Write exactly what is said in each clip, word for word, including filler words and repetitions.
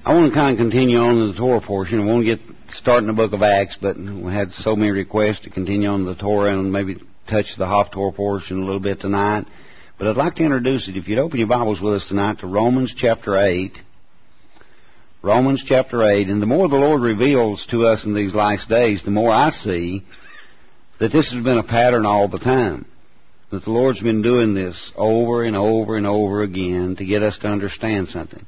I want to kind of continue on to the Torah portion. I want to get starting the book of Acts, but we had so many requests to continue on the Torah and maybe touch the Haftorah portion a little bit tonight. But I'd like to introduce it, if you'd open your Bibles with us tonight, to Romans chapter eight. Romans chapter eight. And the more the Lord reveals to us in these last days, the more I see that this has been a pattern all the time. That the Lord's been doing this over and over and over again to get us to understand something.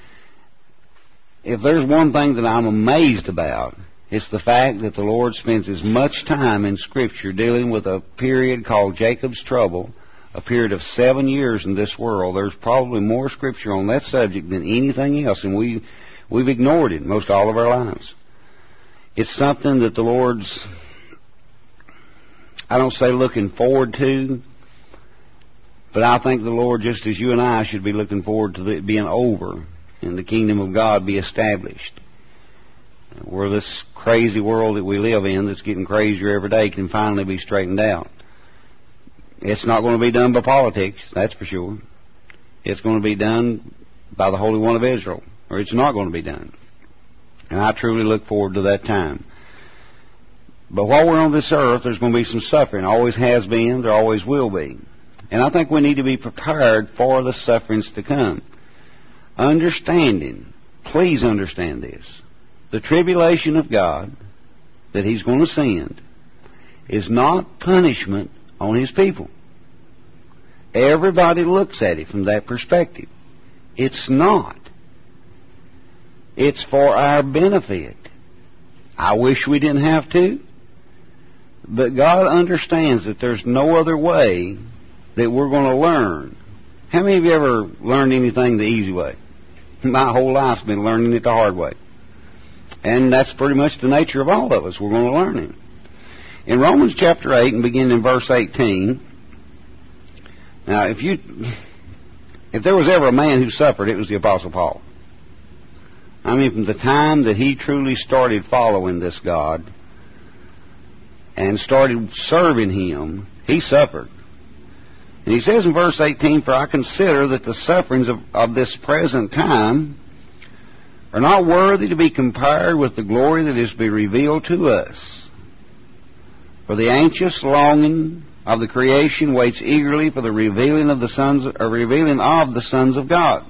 If there's one thing that I'm amazed about, it's the fact that the Lord spends as much time in Scripture dealing with a period called Jacob's trouble, a period of seven years in this world. There's probably more Scripture on that subject than anything else, and we, we've ignored it most all of our lives. It's something that the Lord's, I don't say looking forward to, but I think the Lord, just as you and I, should be looking forward to it being over and the kingdom of God be established. Where this crazy world that we live in, that's getting crazier every day, can finally be straightened out. It's not going to be done by politics, that's for sure. It's going to be done by the Holy One of Israel, or it's not going to be done. And I truly look forward to that time. But while we're on this earth, there's going to be some suffering. Always has been, there always will be. And I think we need to be prepared for the sufferings to come. Understanding, please understand this, the tribulation of God that He's going to send is not punishment on His people. Everybody looks at it from that perspective. It's not. It's for our benefit. I wish we didn't have to, but God understands that there's no other way that we're going to learn. How many of you ever learned anything the easy way? My whole life's been learning it the hard way. And that's pretty much the nature of all of us. We're going to learn it. In Romans chapter eight, and beginning in verse eighteen, now if you, if there was ever a man who suffered, it was the Apostle Paul. I mean, from the time that he truly started following this God and started serving Him, he suffered. And he says in verse eighteen, "For I consider that the sufferings of, of this present time are not worthy to be compared with the glory that is to be revealed to us. For the anxious longing of the creation waits eagerly for the revealing of the sons, or revealing of the sons of God.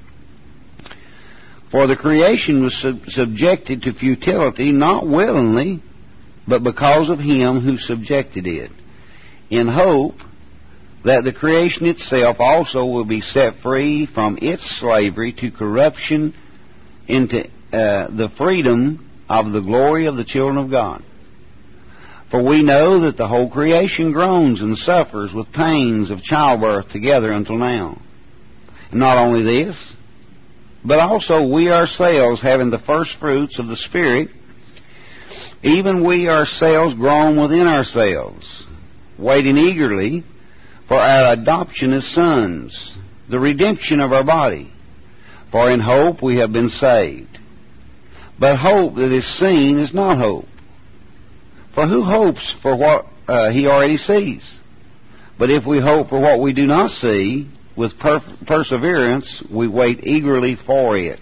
For the creation was sub- subjected to futility, not willingly, but because of Him who subjected it, in hope that the creation itself also will be set free from its slavery to corruption into uh, the freedom of the glory of the children of God. For we know that the whole creation groans and suffers with pains of childbirth together until now. And not only this, but also we ourselves, having the first fruits of the Spirit, even we ourselves groan within ourselves, waiting eagerly for our adoption as sons, the redemption of our body. For in hope we have been saved. But hope that is seen is not hope. For who hopes for what uh, he already sees? But if we hope for what we do not see, with per- perseverance we wait eagerly for it."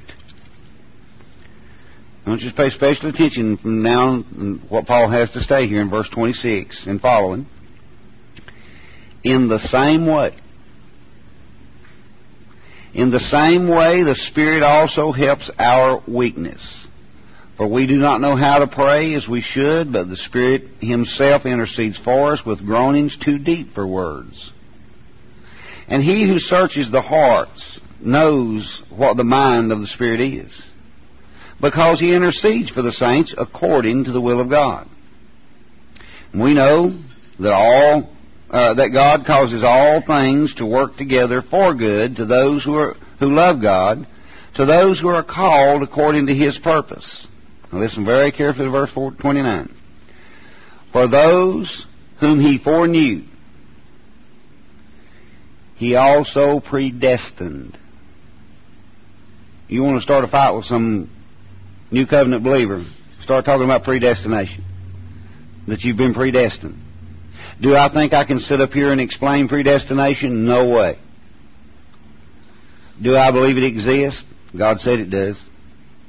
I want you to pay special attention from now on what Paul has to say here in verse twenty-six and following. In the same way, in the same way, the Spirit also helps our weakness. For we do not know how to pray as we should, but the Spirit Himself intercedes for us with groanings too deep for words. And He who searches the hearts knows what the mind of the Spirit is, because He intercedes for the saints according to the will of God. And we know that all Uh, that God causes all things to work together for good to those who are who love God, to those who are called according to His purpose. Now listen very carefully to verse twenty-nine. For those whom He foreknew, He also predestined. You want to start a fight with some New Covenant believer, start talking about predestination, that you've been predestined. Do I think I can sit up here and explain predestination? No way. Do I believe it exists? God said it does.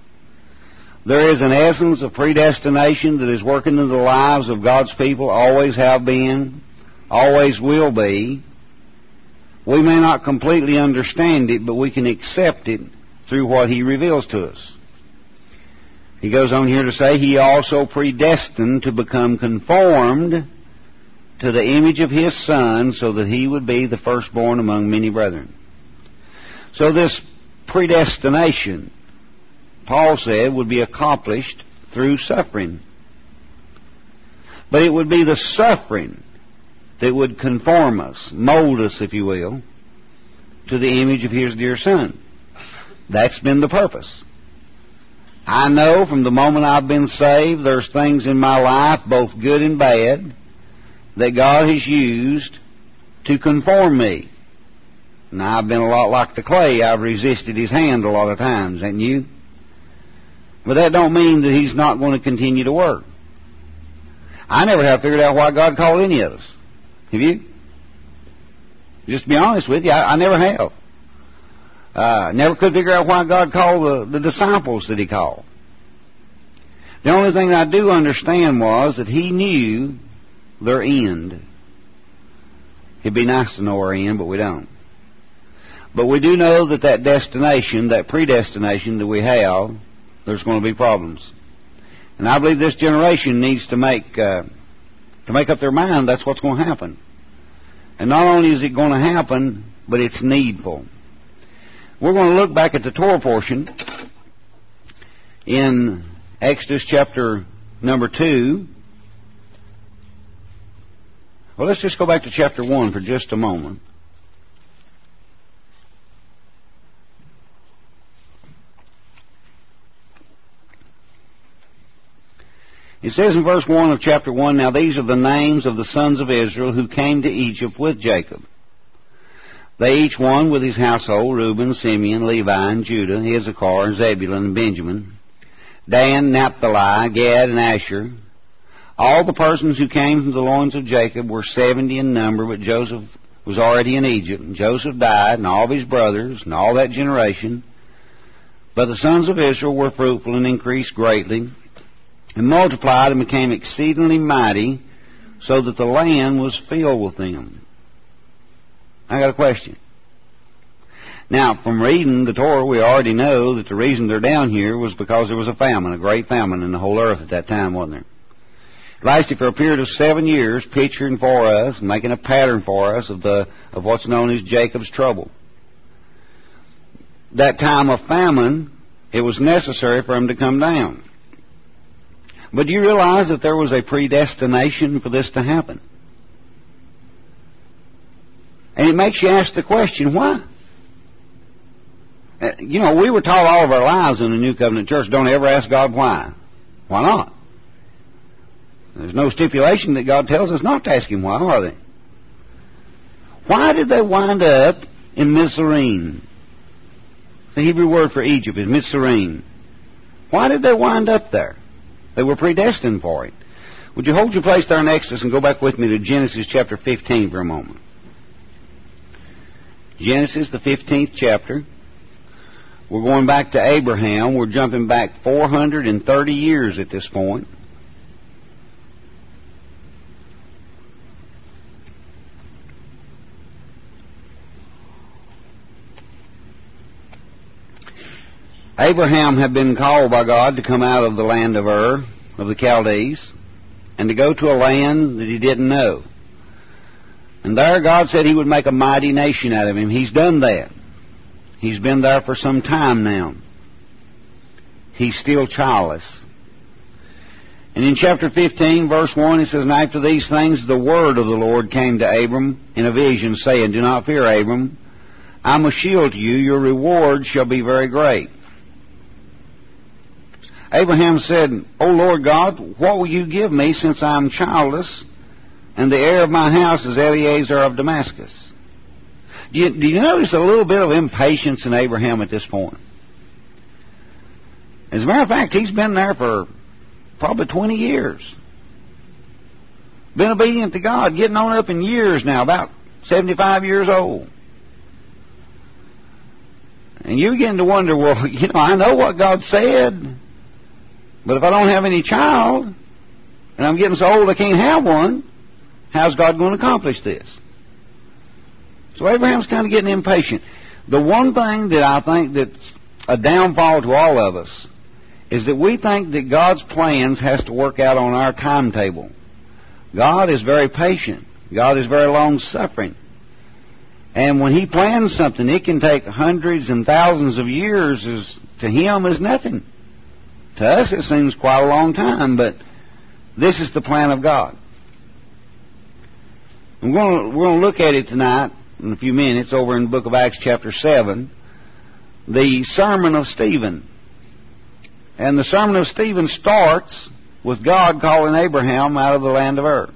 There is an essence of predestination that is working in the lives of God's people, always have been, always will be. We may not completely understand it, but we can accept it through what He reveals to us. He goes on here to say, He also predestined to become conformed to the image of His Son, so that He would be the firstborn among many brethren. So this predestination, Paul said, would be accomplished through suffering. But it would be the suffering that would conform us, mold us, if you will, to the image of His dear Son. That's been the purpose. I know from the moment I've been saved, there's things in my life, both good and bad, that God has used to conform me. Now, I've been a lot like the clay. I've resisted His hand a lot of times, haven't you? But that don't mean that He's not going to continue to work. I never have figured out why God called any of us. Have you? Just to be honest with you, I, I never have. Uh, never could figure out why God called the, the disciples that He called. The only thing I do understand was that He knew their end. It'd be nice to know our end, but we don't. But we do know that that destination, that predestination that we have, there's going to be problems. And I believe this generation needs to make uh, to make up their mind that's what's going to happen. And not only is it going to happen, but it's needful. We're going to look back at the Torah portion in Exodus chapter number two. Well, let's just go back to chapter one for just a moment. It says in verse one of chapter one, Now these are the names of the sons of Israel who came to Egypt with Jacob. They each one with his household, Reuben, Simeon, Levi, and Judah, Issachar, Zebulun, and Benjamin, Dan, Naphtali, Gad, and Asher. All the persons who came from the loins of Jacob were seventy in number, but Joseph was already in Egypt. And Joseph died, and all of his brothers, and all that generation. But the sons of Israel were fruitful and increased greatly, and multiplied and became exceedingly mighty, so that the land was filled with them. I got a question. Now, from reading the Torah, we already know that the reason they're down here was because there was a famine, a great famine in the whole earth at that time, wasn't there? It lasted for a period of seven years, picturing for us and making a pattern for us of the of what's known as Jacob's trouble. That time of famine, it was necessary for him to come down. But do you realize that there was a predestination for this to happen? And it makes you ask the question, why? Uh, you know, we were taught all of our lives in the New Covenant Church, don't ever ask God why. Why not? There's no stipulation that God tells us not to ask Him why, are they? Why did they wind up in Mizraim? The Hebrew word for Egypt is Mizraim. Why did they wind up there? They were predestined for it. Would you hold your place there in Exodus and go back with me to Genesis chapter fifteen for a moment? Genesis, the fifteenth chapter. We're going back to Abraham. We're jumping back four hundred thirty years at this point. Abraham had been called by God to come out of the land of Ur, of the Chaldees, and to go to a land that he didn't know. And there God said He would make a mighty nation out of him. He's done that. He's been there for some time now. He's still childless. And in chapter fifteen, verse one, it says, And after these things the word of the Lord came to Abram in a vision, saying, Do not fear, Abram. I am a shield to you. Your reward shall be very great. Abraham said, O Lord God, what will you give me, since I am childless, and the heir of my house is Eliezer of Damascus? Do you, do you notice a little bit of impatience in Abraham at this point? As a matter of fact, he's been there for probably twenty years. Been obedient to God, getting on up in years now, about seventy-five years old. And you begin to wonder, well, you know, I know what God said. But if I don't have any child, and I'm getting so old I can't have one, how's God going to accomplish this? So Abraham's kind of getting impatient. The one thing that I think that's a downfall to all of us is that we think that God's plans has to work out on our timetable. God is very patient. God is very long-suffering. And when He plans something, it can take hundreds and thousands of years. As, to Him is nothing. To us it seems quite a long time, but this is the plan of God. I'm going to, we're going to look at it tonight in a few minutes over in the book of Acts chapter seven, the sermon of Stephen. And the sermon of Stephen starts with God calling Abraham out of the land of Ur.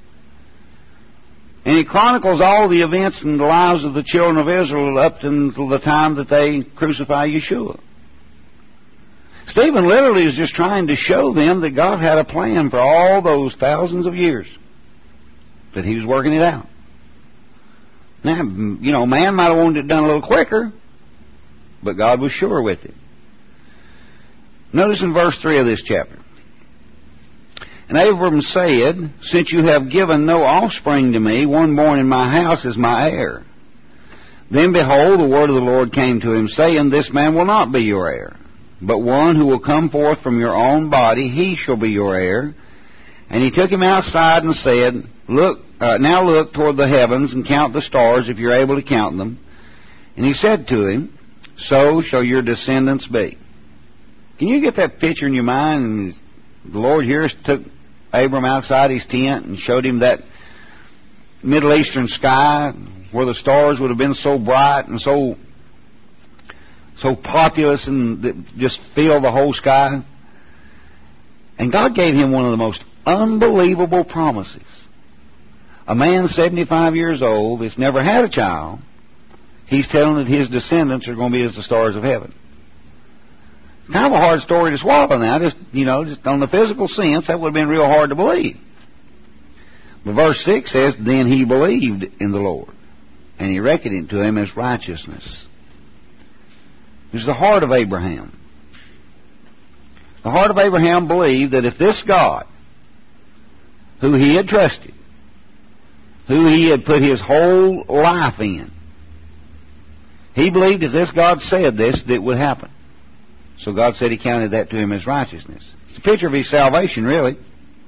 And he chronicles all the events in the lives of the children of Israel up until the time that they crucify Yeshua. Stephen literally is just trying to show them that God had a plan for all those thousands of years, that He was working it out. Now, you know, man might have wanted it done a little quicker, but God was sure with it. Notice in verse three of this chapter. And Abram said, since you have given no offspring to me, one born in my house is my heir. Then behold, the word of the Lord came to him, saying, this man will not be your heir, but one who will come forth from your own body, he shall be your heir. And he took him outside and said, Look, uh, now look toward the heavens and count the stars, if you're able to count them. And he said to him, so shall your descendants be. Can you get that picture in your mind? And the Lord here took Abram outside his tent and showed him that Middle Eastern sky where the stars would have been so bright and so so populous and that just filled the whole sky. And God gave him one of the most unbelievable promises. A man seventy-five years old that's never had a child, He's telling that his descendants are going to be as the stars of heaven. It's kind of a hard story to swallow now. Just, you know, just on the physical sense, that would have been real hard to believe. But verse six says, then he believed in the Lord, and He reckoned it to him as righteousness. It was the heart of Abraham. The heart of Abraham believed that if this God, who he had trusted, who he had put his whole life in, he believed if this God said this, that it would happen. So God said He counted that to him as righteousness. It's a picture of his salvation, really.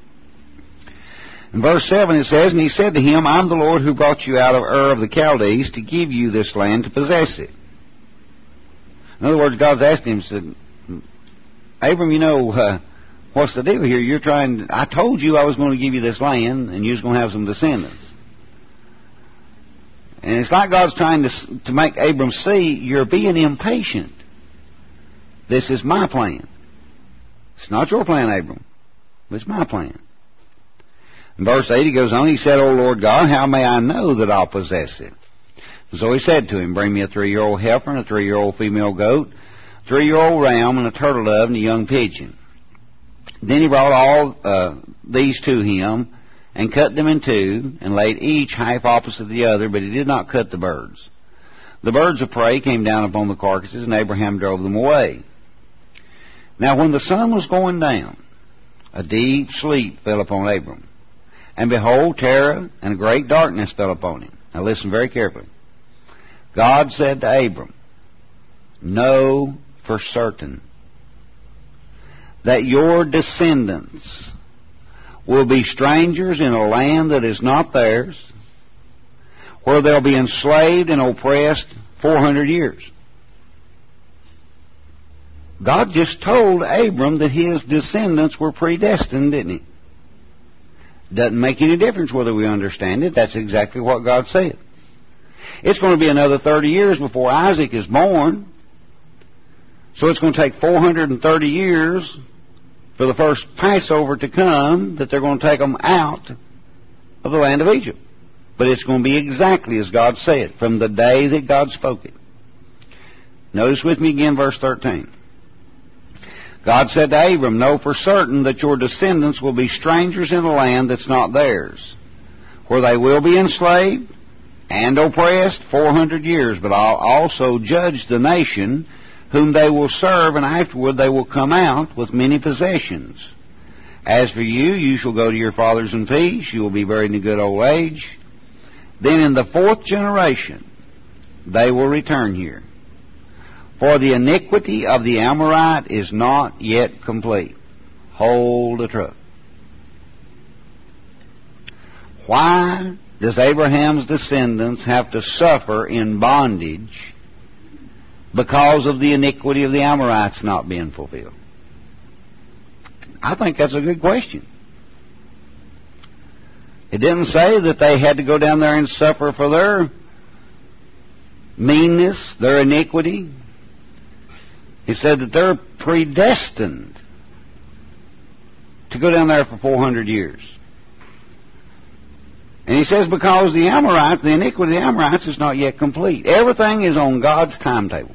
In verse seven it says, and he said to him, I'm the Lord who brought you out of Ur of the Chaldees to give you this land to possess it. In other words, God's asked him, said, Abram, you know, uh, what's the deal here? You're trying, I told you I was going to give you this land, and you was going to have some descendants. And it's like God's trying to, to make Abram see, you're being impatient. This is my plan. It's not your plan, Abram, but it's my plan. In verse eight he goes on, he said, O Lord God, how may I know that I'll possess it? So he said to him, bring me a three-year-old heifer and a three-year-old female goat, a three-year-old ram and a turtle dove and a young pigeon. Then he brought all uh, these to him and cut them in two and laid each half opposite the other, but he did not cut the birds. The birds of prey came down upon the carcasses, and Abraham drove them away. Now when the sun was going down, a deep sleep fell upon Abram. And behold, terror and a great darkness fell upon him. Now listen very carefully. God said to Abram, know for certain that your descendants will be strangers in a land that is not theirs, where they'll be enslaved and oppressed four hundred years. God just told Abram that his descendants were predestined, didn't He? Doesn't make any difference whether we understand it. That's exactly what God said. It's going to be another thirty years before Isaac is born. So it's going to take four hundred thirty years for the first Passover to come, that they're going to take them out of the land of Egypt. But it's going to be exactly as God said, from the day that God spoke it. Notice with me again verse thirteen. God said to Abram, know for certain that your descendants will be strangers in a land that's not theirs, where they will be enslaved and oppressed four hundred years, but I'll also judge the nation whom they will serve, and afterward they will come out with many possessions. As for you, you shall go to your fathers in peace. You will be buried in a good old age. Then in the fourth generation they will return here. For the iniquity of the Amorite is not yet complete. Hold the truck. Why does Abraham's descendants have to suffer in bondage because of the iniquity of the Amorites not being fulfilled? I think that's a good question. It didn't say that they had to go down there and suffer for their meanness, their iniquity. It said that they're predestined to go down there for four hundred years. And he says because the Amorite, the iniquity of the Amorites is not yet complete. Everything is on God's timetable.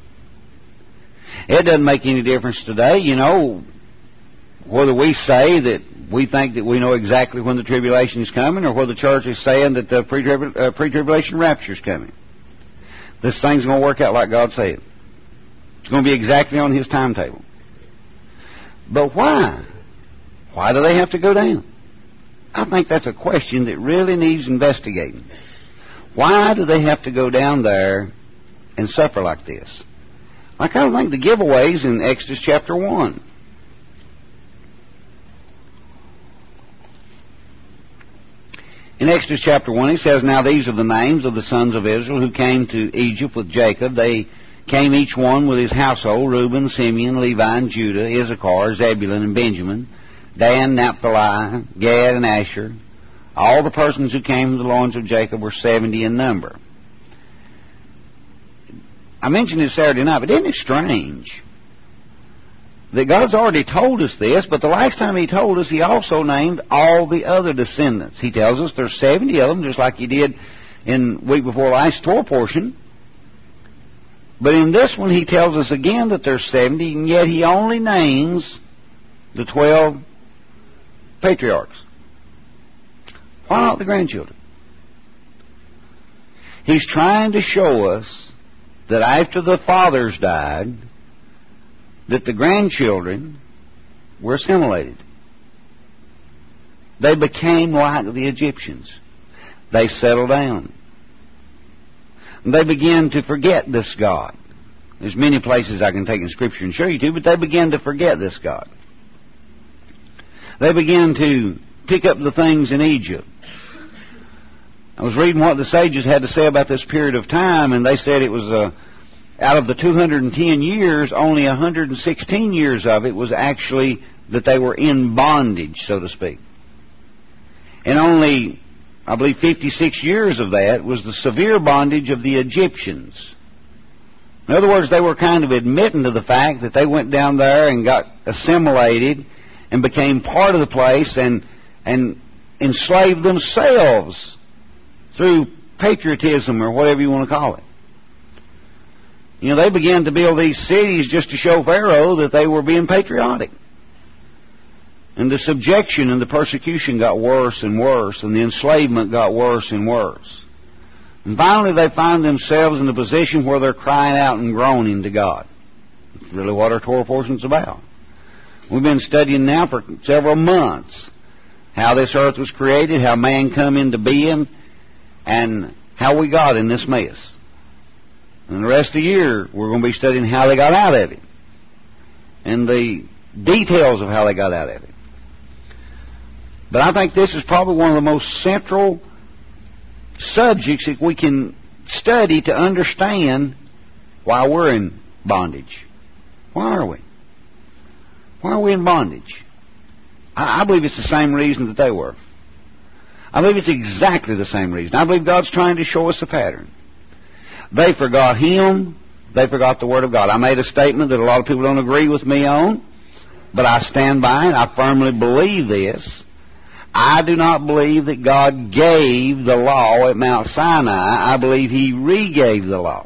It doesn't make any difference today, you know, whether we say that we think that we know exactly when the tribulation is coming, or whether the church is saying that the pre-tribul- uh, pre-tribulation rapture is coming. This thing's going to work out like God said. It's going to be exactly on His timetable. But why? Why do they have to go down? I think that's a question that really needs investigating. Why do they have to go down there and suffer like this? I kind of think the giveaway's in Exodus chapter one. In Exodus chapter one, he says, Now these are the names of the sons of Israel who came to Egypt with Jacob. They came each one with his household, Reuben, Simeon, Levi, and Judah, Issachar, Zebulun, and Benjamin, Dan, Naphtali, Gad, and Asher. All the persons who came from the loins of Jacob were seventy in number. I mentioned this Saturday night, but isn't it strange that God's already told us this, but the last time He told us, He also named all the other descendants. He tells us there's seventy of them, just like He did in week before last Torah portion. But in this one, He tells us again that there's seventy, and yet He only names the twelve patriarchs. Why not the grandchildren? He's trying to show us that after the fathers died, that the grandchildren were assimilated. They became like the Egyptians. They settled down. They began to forget this God. There's many places I can take in Scripture and show you to, but they began to forget this God. They began to pick up the things in Egypt. I was reading what the sages had to say about this period of time, and they said it was uh, out of the two hundred ten years, only one hundred sixteen years of it was actually that they were in bondage, so to speak. And only, I believe, fifty-six years of that was the severe bondage of the Egyptians. In other words, they were kind of admitting to the fact that they went down there and got assimilated and became part of the place and and enslaved themselves through patriotism or whatever you want to call it. You know, they began to build these cities just to show Pharaoh that they were being patriotic. And the subjection and the persecution got worse and worse, and the enslavement got worse and worse. And finally they find themselves in a position where they're crying out and groaning to God. That's really what our Torah portion's about. We've been studying now for several months how this earth was created, how man come into being, and how we got in this mess. And the rest of the year we're going to be studying how they got out of it and the details of how they got out of it. But I think this is probably one of the most central subjects that we can study to understand why we're in bondage. Why are we? Why are we in bondage? I, I believe it's the same reason that they were. I believe it's exactly the same reason. I believe God's trying to show us a pattern. They forgot Him. They forgot the Word of God. I made a statement that a lot of people don't agree with me on, but I stand by it. I firmly believe this. I do not believe that God gave the law at Mount Sinai. I believe He re-gave the law.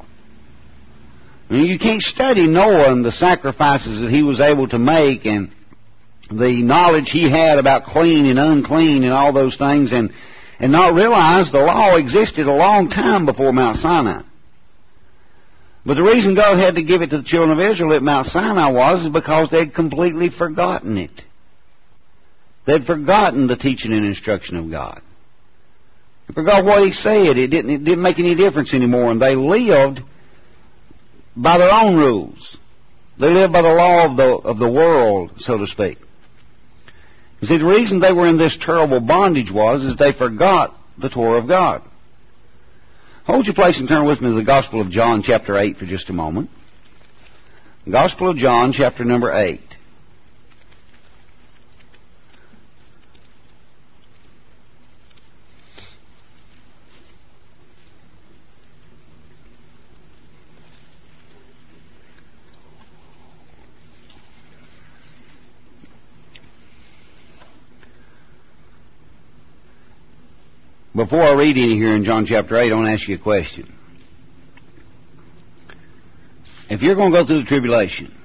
You can't study Noah and the sacrifices that he was able to make and the knowledge he had about clean and unclean and all those things and, and not realize the law existed a long time before Mount Sinai. But the reason God had to give it to the children of Israel at Mount Sinai was is because they'd completely forgotten it. They'd forgotten the teaching and instruction of God. They forgot what He said. It didn't, it didn't make any difference anymore, and they lived by their own rules. They lived by the law of the, of the world, so to speak. You see, the reason they were in this terrible bondage was is they forgot the Torah of God. Hold your place and turn with me to the Gospel of John, chapter eight, for just a moment. Gospel of John, chapter number eight. Before I read any here in John chapter eight, I want to ask you a question. If you're going to go through the tribulation,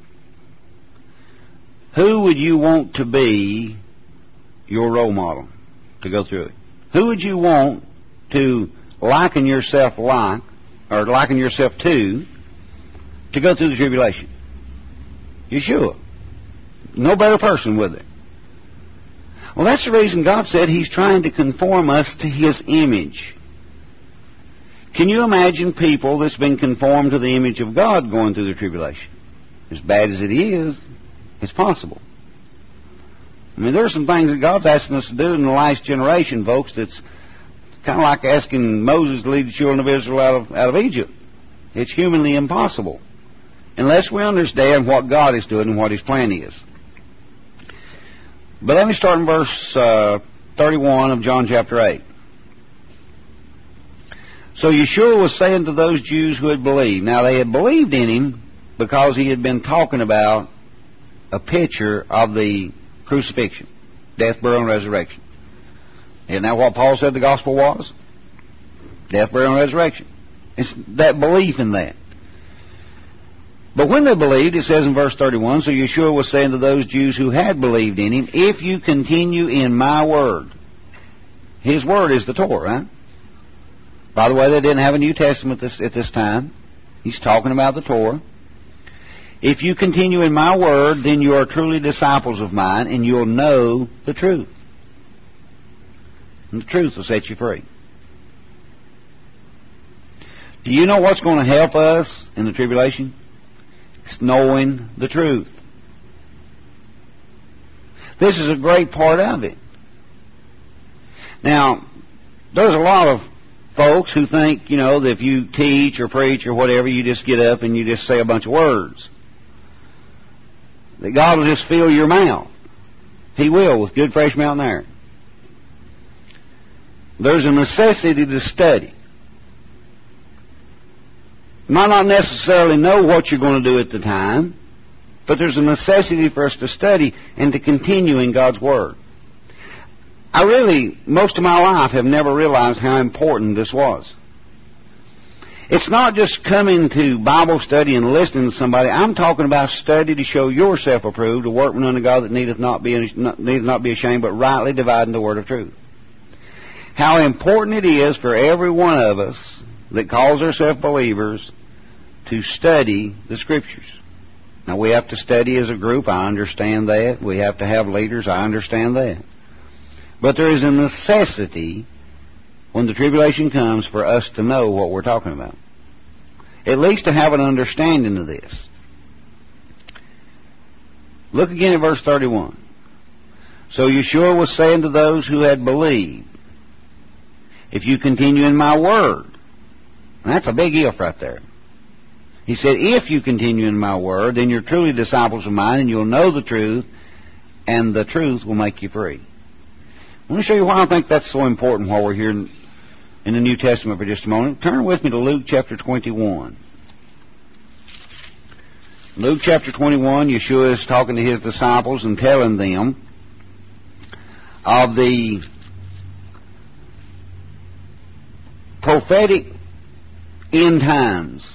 who would you want to be your role model to go through it? Who would you want to liken yourself like, or liken yourself to, to go through the tribulation? Yeshua. No better person, would there? Well, that's the reason God said He's trying to conform us to His image. Can you imagine people that's been conformed to the image of God going through the tribulation? As bad as it is, it's possible. I mean, there are some things that God's asking us to do in the last generation, folks, that's kind of like asking Moses to lead the children of Israel out of, out of Egypt. It's humanly impossible unless we understand what God is doing and what His plan is. But let me start in verse uh, thirty-one of John chapter eight. So Yeshua was saying to those Jews who had believed. Now they had believed in Him because He had been talking about a picture of the crucifixion, death, burial, and resurrection. Isn't that what Paul said the gospel was? Death, burial, and resurrection. It's that belief in that. But when they believed, it says in verse thirty-one, so Yeshua was saying to those Jews who had believed in Him, if you continue in my word. His word is the Torah, right? By the way, they didn't have a New Testament this, at this time. He's talking about the Torah. If you continue in my word, then you are truly disciples of mine, and you'll know the truth. And the truth will set you free. Do you know what's going to help us in the tribulation? It's knowing the truth. This is a great part of it. Now, there's a lot of folks who think, you know, that if you teach or preach or whatever, you just get up and you just say a bunch of words. That God will just fill your mouth. He will, with good fresh mountain air. There's a necessity to study. You might not necessarily know what you're going to do at the time, but there's a necessity for us to study and to continue in God's Word. I really, most of my life, have never realized how important this was. It's not just coming to Bible study and listening to somebody. I'm talking about study to show yourself approved, a workman unto God that needeth not be, needeth not be ashamed, but rightly dividing the word of truth. How important it is for every one of us that calls ourselves believers to study the Scriptures. Now, we have to study as a group. I understand that. We have to have leaders. I understand that. But there is a necessity when the tribulation comes for us to know what we're talking about. At least to have an understanding of this. Look again at verse thirty-one. So Yeshua was saying to those who had believed, if you continue in my word. And that's a big if right there. He said, if you continue in my word, then you're truly disciples of mine, and you'll know the truth, and the truth will make you free. Let me show you why I think that's so important while we're here in, in the New Testament for just a moment. Turn with me to Luke chapter twenty-one. Luke chapter twenty-one, Yeshua is talking to His disciples and telling them of the prophetic end times.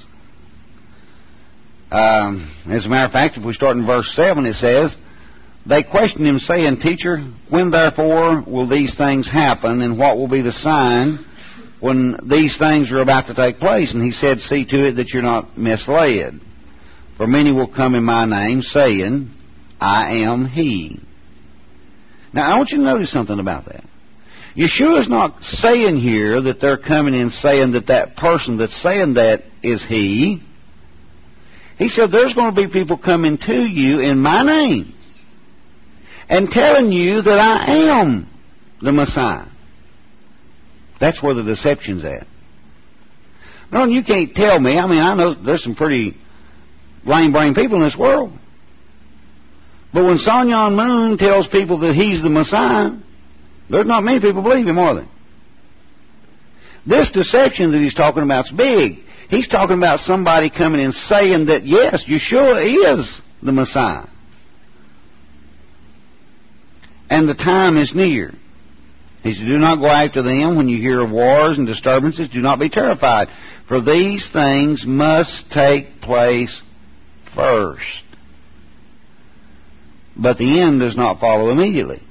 Um, as a matter of fact, if we start in verse seven, it says, they questioned Him, saying, Teacher, when therefore will these things happen, and what will be the sign when these things are about to take place. And he said, see to it that you're not misled. For many will come in my name, saying, I am he. Now, I want you to notice something about that. Yeshua is not saying here that they're coming in saying that that person that's saying that is he. He said there's going to be people coming to you in my name and telling you that I am the Messiah. That's where the deception's at. No, you can't tell me. I mean, I know there's some pretty lame-brained people in this world. But when Sun Myung Moon tells people that he's the Messiah, there's not many people believe him, are they? This deception that he's talking about is big. He's talking about somebody coming and saying that, yes, Yeshua is the Messiah. And the time is near. He said, do not go after them when you hear of wars and disturbances. Do not be terrified, for these things must take place first. But the end does not follow immediately.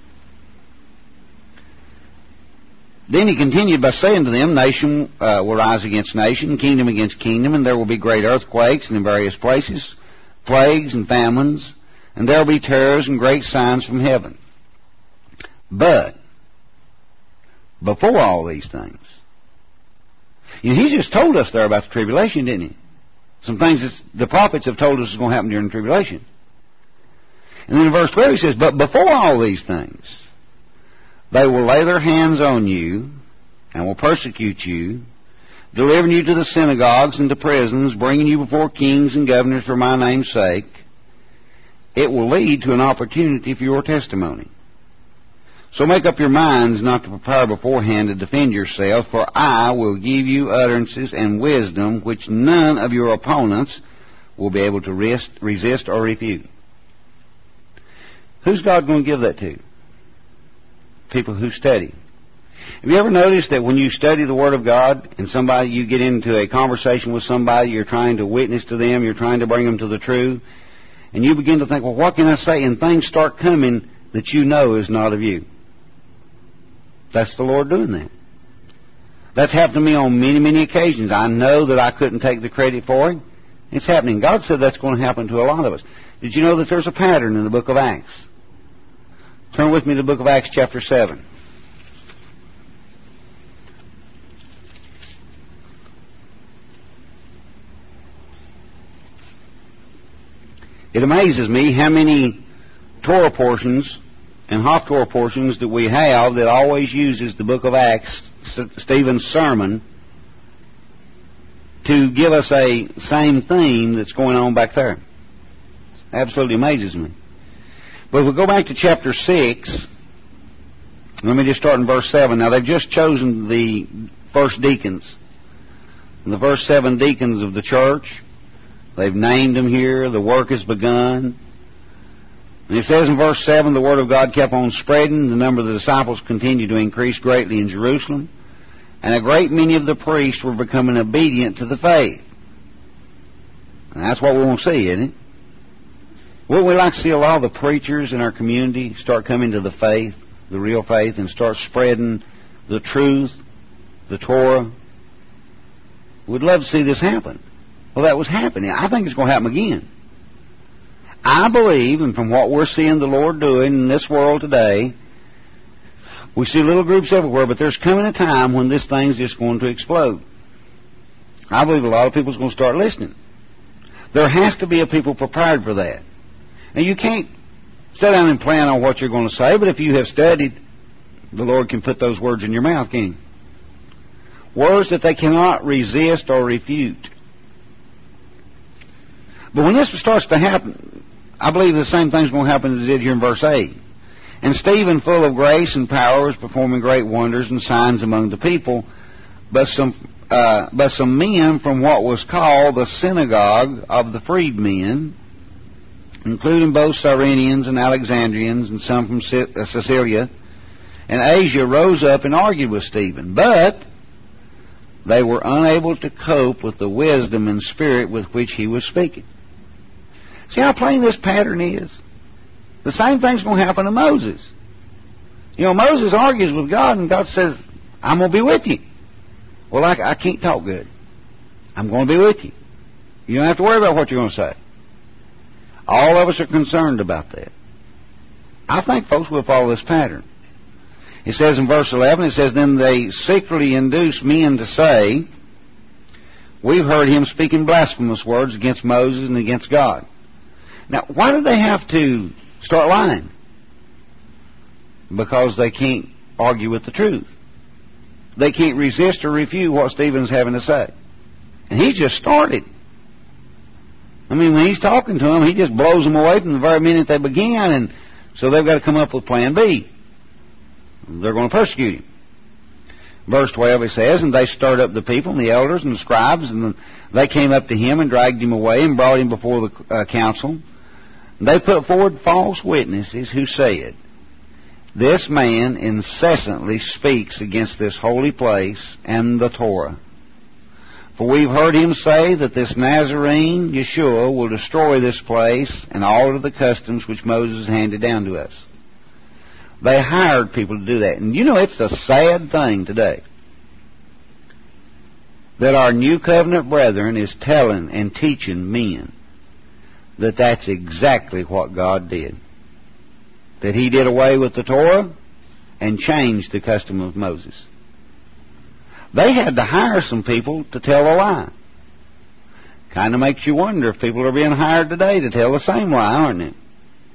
Then he continued by saying to them, nation uh, will rise against nation, kingdom against kingdom, and there will be great earthquakes in various places, plagues and famines, and there will be terrors and great signs from heaven. But before all these things, you know, he just told us there about the tribulation, didn't he? Some things that the prophets have told us is going to happen during the tribulation. And then in verse twelve he says, but before all these things, they will lay their hands on you and will persecute you, delivering you to the synagogues and to prisons, bringing you before kings and governors for my name's sake. It will lead to an opportunity for your testimony. So make up your minds not to prepare beforehand to defend yourselves, for I will give you utterances and wisdom which none of your opponents will be able to resist, resist or refute. Who's God going to give that to? People who study. Have you ever noticed that when you study the Word of God and somebody, you get into a conversation with somebody, you're trying to witness to them, you're trying to bring them to the truth, and you begin to think, well, what can I say? And things start coming that you know is not of you. That's the Lord doing that. That's happened to me on many, many occasions. I know that I couldn't take the credit for it. It's happening. God said that's going to happen to a lot of us. Did you know that there's a pattern in the book of Acts? Turn with me to the book of Acts chapter seven. It amazes me how many Torah portions and half-Torah portions that we have that always uses the book of Acts, Stephen's sermon, to give us a same theme that's going on back there. It absolutely amazes me. But if we go back to chapter six, let me just start in verse seven. Now, they've just chosen the first deacons. And the first seven deacons of the church. They've named them here. The work has begun. And it says in verse seven, the word of God kept on spreading. The number of the disciples continued to increase greatly in Jerusalem. And a great many of the priests were becoming obedient to the faith. And that's what we want to see, isn't it? Wouldn't we like to see a lot of the preachers in our community start coming to the faith, the real faith, and start spreading the truth, the Torah? We'd love to see this happen. Well, that was happening. I think it's going to happen again. I believe, and from what we're seeing the Lord doing in this world today, we see little groups everywhere, but there's coming a time when this thing's just going to explode. I believe a lot of people's going to start listening. There has to be a people prepared for that. Now, you can't sit down and plan on what you're going to say, but if you have studied, the Lord can put those words in your mouth, can't He? Words that they cannot resist or refute. But when this starts to happen, I believe the same thing's going to happen as it did here in verse eight. And Stephen, full of grace and power, was performing great wonders and signs among the people. But some, uh, but some men from what was called the synagogue of the freedmen, including both Cyrenians and Alexandrians and some from Sicilia and Asia, rose up and argued with Stephen. But they were unable to cope with the wisdom and spirit with which he was speaking. See how plain this pattern is? The same thing's going to happen to Moses. You know, Moses argues with God, and God says, I'm going to be with you. Well, I, I can't talk good. I'm going to be with you. You don't have to worry about what you're going to say. All of us are concerned about that. I think, folks, we'll follow this pattern. It says in verse eleven, it says, then they secretly induced men to say, we've heard him speaking blasphemous words against Moses and against God. Now, why did they have to start lying? Because they can't argue with the truth. They can't resist or refute what Stephen's having to say. And he just started. I mean, when he's talking to them, he just blows them away from the very minute they began, and so they've got to come up with plan B. They're going to persecute him. Verse twelve, it says, and they stirred up the people and the elders and the scribes, and they came up to him and dragged him away and brought him before the uh, council. And they put forward false witnesses who said, this man incessantly speaks against this holy place and the Torah. For we've heard him say that this Nazarene, Yeshua, will destroy this place and alter the customs which Moses handed down to us. They hired people to do that. And you know, it's a sad thing today that our New Covenant brethren is telling and teaching men that that's exactly what God did. That he did away with the Torah and changed the custom of Moses. They had to hire some people to tell a lie. Kind of makes you wonder if people are being hired today to tell the same lie, aren't it?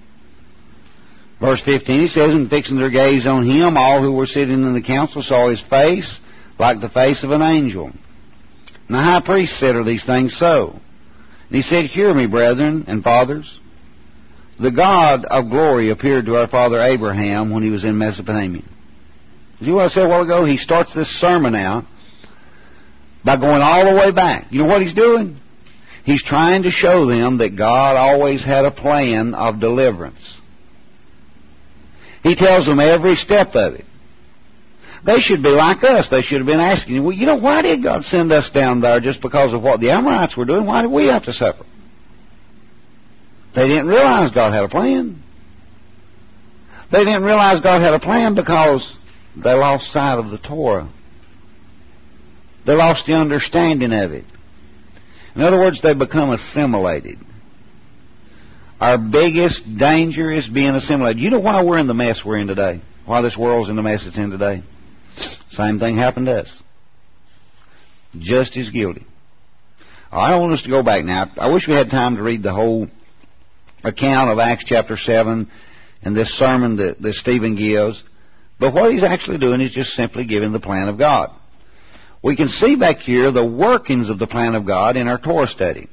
Verse fifteen, he says, and fixing their gaze on him, all who were sitting in the council saw his face like the face of an angel. And the high priest said, are these things so? And he said, hear me, brethren and fathers. The God of glory appeared to our father Abraham when he was in Mesopotamia. You know what I said a while ago? He starts this sermon out by going all the way back. You know what he's doing? He's trying to show them that God always had a plan of deliverance. He tells them every step of it. They should be like us. They should have been asking, well, you know, why did God send us down there just because of what the Amorites were doing? Why did we have to suffer? They didn't realize God had a plan. They didn't realize God had a plan because they lost sight of the Torah. They lost the understanding of it. In other words, they become assimilated. Our biggest danger is being assimilated. You know why we're in the mess we're in today? Why this world's in the mess it's in today? Same thing happened to us. Just as guilty. I want us to go back now. I wish we had time to read the whole account of Acts chapter seven and this sermon that, that Stephen gives. But what he's actually doing is just simply giving the plan of God. We can see back here the workings of the plan of God in our Torah study.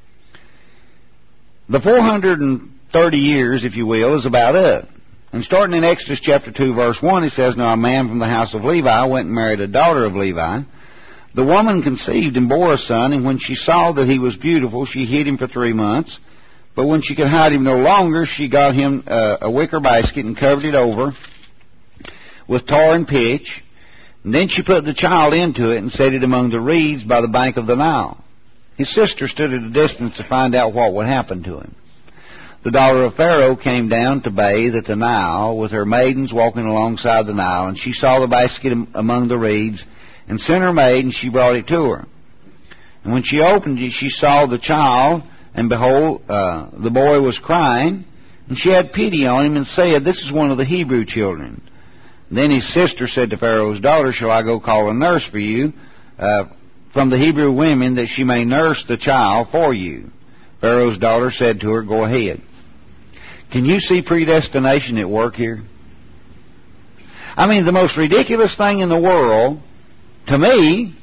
The four hundred thirty years, if you will, is about up. And starting in Exodus chapter two, verse one, it says, now a man from the house of Levi went and married a daughter of Levi. The woman conceived and bore a son, and when she saw that he was beautiful, she hid him for three months. But when she could hide him no longer, she got him uh, a wicker basket and covered it over with tar and pitch. And then she put the child into it and set it among the reeds by the bank of the Nile. His sister stood at a distance to find out what would happen to him. The daughter of Pharaoh came down to bathe at the Nile with her maidens walking alongside the Nile, and she saw the basket among the reeds and sent her maid, and she brought it to her. And when she opened it, she saw the child, and behold, uh, the boy was crying, and she had pity on him and said, this is one of the Hebrew children. And then his sister said to Pharaoh's daughter, shall I go call a nurse for you uh, from the Hebrew women that she may nurse the child for you? Pharaoh's daughter said to her, go ahead. Can you see predestination at work here? I mean, the most ridiculous thing in the world, to me,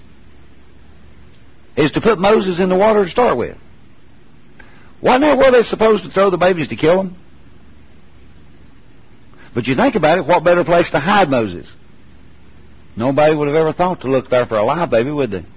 is to put Moses in the water to start with. Wasn't that where they're supposed to throw the babies to kill them? But you think about it, what better place to hide Moses? Nobody would have ever thought to look there for a live baby, would they?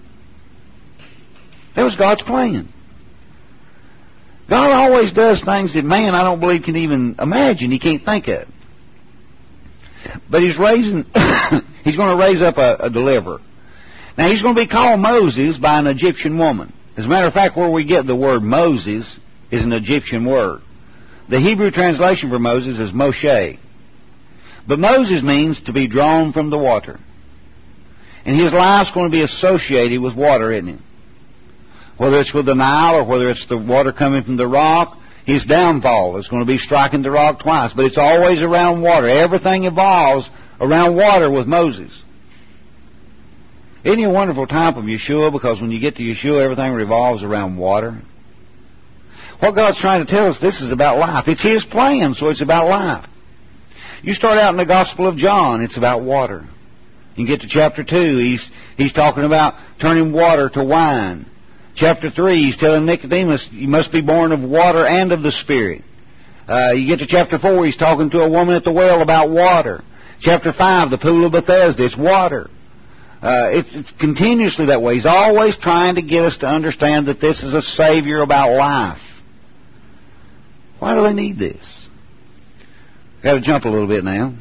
That was God's plan. God always does things that man, I don't believe, can even imagine. He can't think of. But he's raising, he's going to raise up a, a deliverer. Now, he's going to be called Moses by an Egyptian woman. As a matter of fact, where we get the word Moses is an Egyptian word. The Hebrew translation for Moses is Moshe. But Moses means to be drawn from the water. And his life's going to be associated with water, isn't it? Whether it's with the Nile or whether it's the water coming from the rock, his downfall is going to be striking the rock twice. But it's always around water. Everything evolves around water with Moses. Isn't he a wonderful type of Yeshua? Because when you get to Yeshua, everything revolves around water. What God's trying to tell us, this is about life. It's his plan, so it's about life. You start out in the Gospel of John, it's about water. You get to chapter two, he's, he's talking about turning water to wine. Chapter three, he's telling Nicodemus, you must be born of water and of the Spirit. Uh, you get to chapter four, he's talking to a woman at the well about water. Chapter five, the pool of Bethesda, it's water. Uh, it's, it's continuously that way. He's always trying to get us to understand that this is a Savior about life. Why do they need this? Got to jump a little bit now.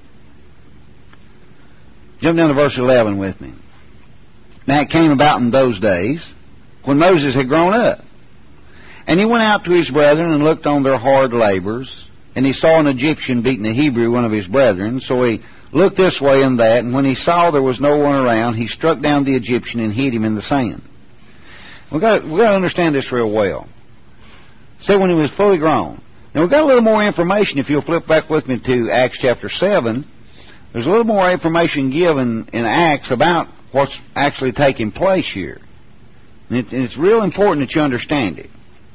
Jump down to verse eleven with me. Now it came about in those days when Moses had grown up. And he went out to his brethren and looked on their hard labors. And he saw an Egyptian beating a Hebrew, one of his brethren. So he looked this way and that. And when he saw there was no one around, he struck down the Egyptian and hid him in the sand. We've got, we've got to understand this real well. Say when he was fully grown. Now we've got a little more information. If you'll flip back with me to Acts chapter seven, there's a little more information given in Acts about what's actually taking place here. And, it, and it's real important that you understand it.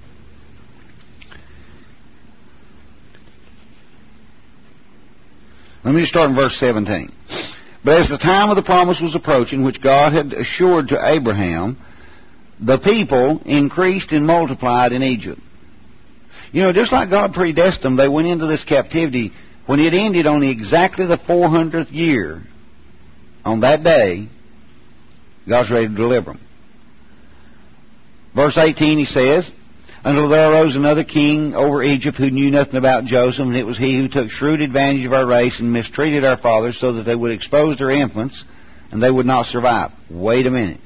Let me start in verse seventeen. But as the time of the promise was approaching, which God had assured to Abraham, the people increased and multiplied in Egypt. You know, just like God predestined them, they went into this captivity. When it ended on exactly the four hundredth year, on that day, God's ready to deliver them. Verse eighteen, he says, until there arose another king over Egypt who knew nothing about Joseph, and it was he who took shrewd advantage of our race and mistreated our fathers so that they would expose their infants and they would not survive. Wait a minute.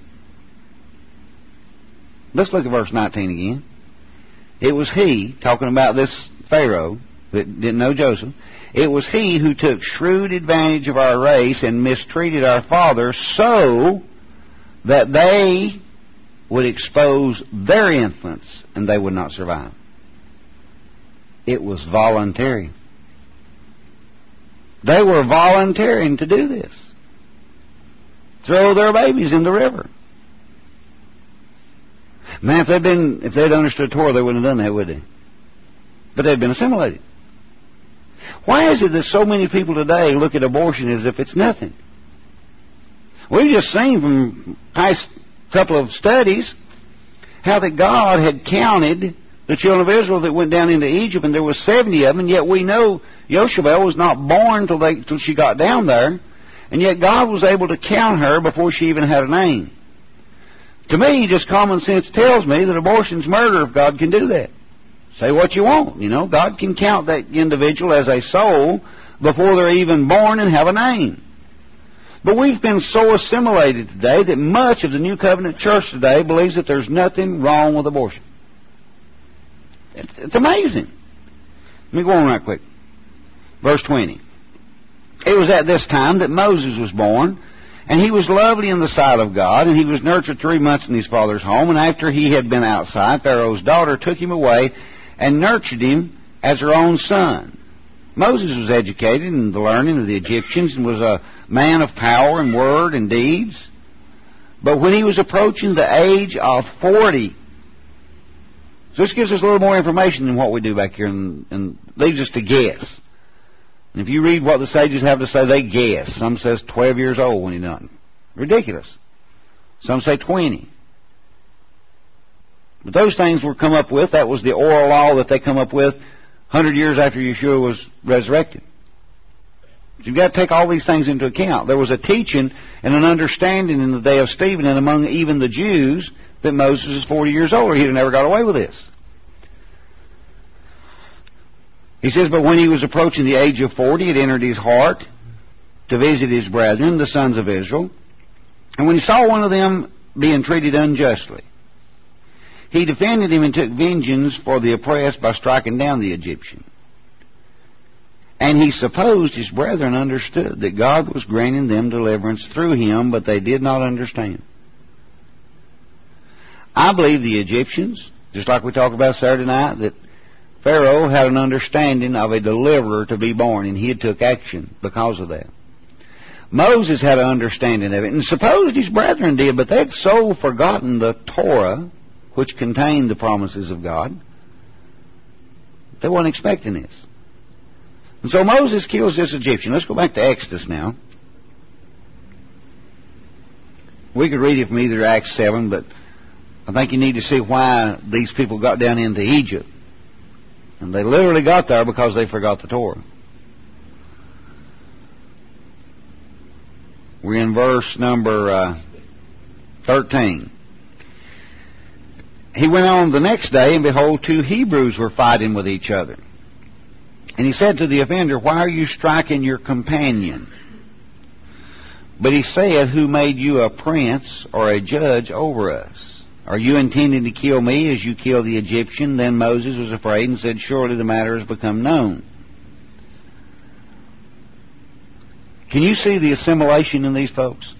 Let's look at verse nineteen again. It was he, talking about this Pharaoh that didn't know Joseph, it was he who took shrewd advantage of our race and mistreated our fathers so that they would expose their infants and they would not survive. It was voluntary. They were volunteering to do this. Throw their babies in the river. Man, if they'd been, if they'd understood Torah, they wouldn't have done that, would they? But they'd been assimilated. Why is it that so many people today look at abortion as if it's nothing? We've just seen from past couple of studies how that God had counted the children of Israel that went down into Egypt, and there was seventy of them, and yet we know Yoshebel was not born till, they, till she got down there, and yet God was able to count her before she even had a name. To me, just common sense tells me that abortion's murder if God can do that. Say what you want, you know. God can count that individual as a soul before they're even born and have a name. But we've been so assimilated today that much of the New Covenant Church today believes that there's nothing wrong with abortion. It's, it's amazing. Let me go on right quick. Verse twenty. It was at this time that Moses was born, and he was lovely in the sight of God, and he was nurtured three months in his father's home, and after he had been outside, Pharaoh's daughter took him away and nurtured him as her own son. Moses was educated in the learning of the Egyptians and was a man of power and word and deeds. But when he was approaching the age of forty, so this gives us a little more information than what we do back here and, and leaves us to guess. And if you read what the sages have to say, they guess. Some says twelve years old when he done. Ridiculous. Some say twenty. But those things were come up with. That was the oral law that they come up with one hundred years after Yeshua was resurrected. So you've got to take all these things into account. There was a teaching and an understanding in the day of Stephen and among even the Jews that Moses is forty years old or he'd have never got away with this. He says, but when he was approaching the age of forty, it entered his heart to visit his brethren, the sons of Israel. And when he saw one of them being treated unjustly, he defended him and took vengeance for the oppressed by striking down the Egyptian. And he supposed his brethren understood that God was granting them deliverance through him, but they did not understand. I believe the Egyptians, just like we talked about Saturday night, that Pharaoh had an understanding of a deliverer to be born, and he took action because of that. Moses had an understanding of it, and supposed his brethren did, but they'd so forgotten the Torah, which contained the promises of God, they weren't expecting this. And so Moses kills this Egyptian. Let's go back to Exodus now. We could read it from either Acts seven, but I think you need to see why these people got down into Egypt. And they literally got there because they forgot the Torah. We're in verse number uh, thirteen. He went on the next day, and behold, two Hebrews were fighting with each other. And he said to the offender, "Why are you striking your companion?" But he said, "Who made you a prince or a judge over us? Are you intending to kill me as you killed the Egyptian?" Then Moses was afraid and said, "Surely the matter has become known." Can you see the assimilation in these folks?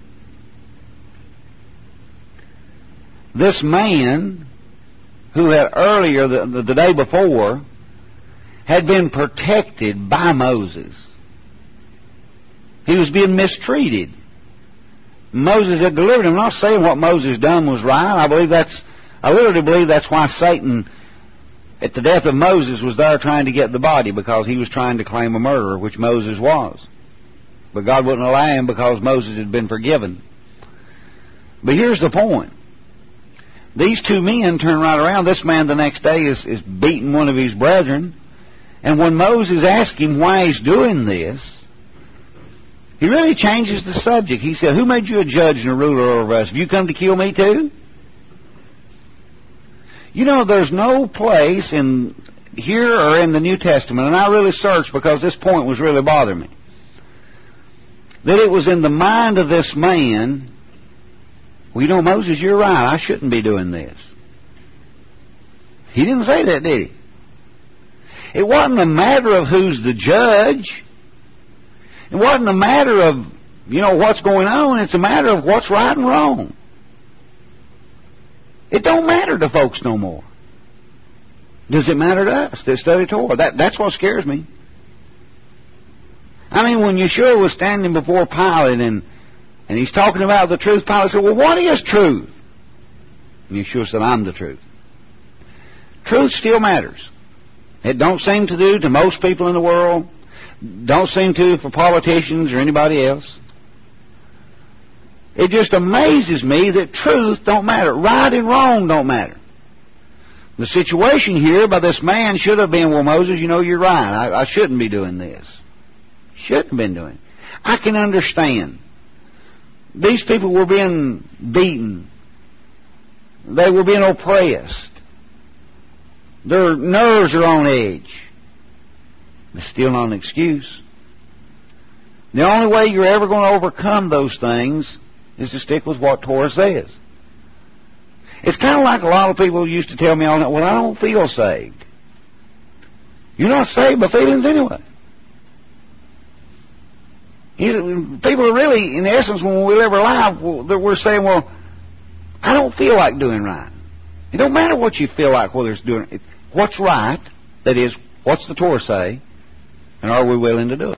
This man, who had earlier, the, the, the day before, had been protected by Moses. He was being mistreated. Moses had delivered him. I'm not saying what Moses done was right. I believe that's, I literally believe that's why Satan, at the death of Moses, was there trying to get the body, because he was trying to claim a murderer, which Moses was. But God wouldn't allow him because Moses had been forgiven. But here's the point. These two men turn right around. This man the next day is, is beating one of his brethren. And when Moses asked him why he's doing this, he really changes the subject. He said, "Who made you a judge and a ruler over us? Have you come to kill me too?" You know, there's no place in here or in the New Testament, and I really searched because this point was really bothering me, that it was in the mind of this man, "Well, you know, Moses, you're right. I shouldn't be doing this." He didn't say that, did he? It wasn't a matter of who's the judge. It wasn't a matter of, you know, what's going on. It's a matter of what's right and wrong. It don't matter to folks no more. Does it matter to us that study Torah? That, that's what scares me. I mean, when Yeshua was standing before Pilate and, and he's talking about the truth, Pilate said, "Well, what is truth?" And Yeshua said, "I'm the truth." Truth still matters. It don't seem to do to most people in the world. Don't seem to for politicians or anybody else. It just amazes me that truth don't matter. Right and wrong don't matter. The situation here by this man should have been, "Well, Moses, you know, you're right. I, I shouldn't be doing this. Shouldn't have been doing it." I can understand. These people were being beaten. They were being oppressed. Their nerves are on edge. It's still not an excuse. The only way you're ever going to overcome those things is to stick with what Torah says. It's kind of like a lot of people used to tell me all that, "Well, I don't feel saved." You're not saved by feelings anyway. You, people are really, in essence, when we live our life, we're saying, "Well, I don't feel like doing right." It don't matter what you feel like, whether it's doing what's right, that is, what's the Torah say, and are we willing to do it?